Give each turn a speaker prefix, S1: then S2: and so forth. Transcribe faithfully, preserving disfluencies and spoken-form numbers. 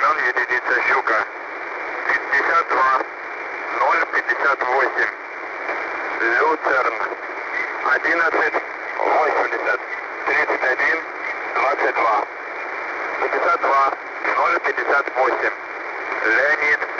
S1: Район единица Щука. пятьдесят два ноль пятьдесят восемь. Люцерн. одиннадцать восемьдесят. тридцать один двадцать два. пятьдесят два ноль пятьдесят восемь. Леонид.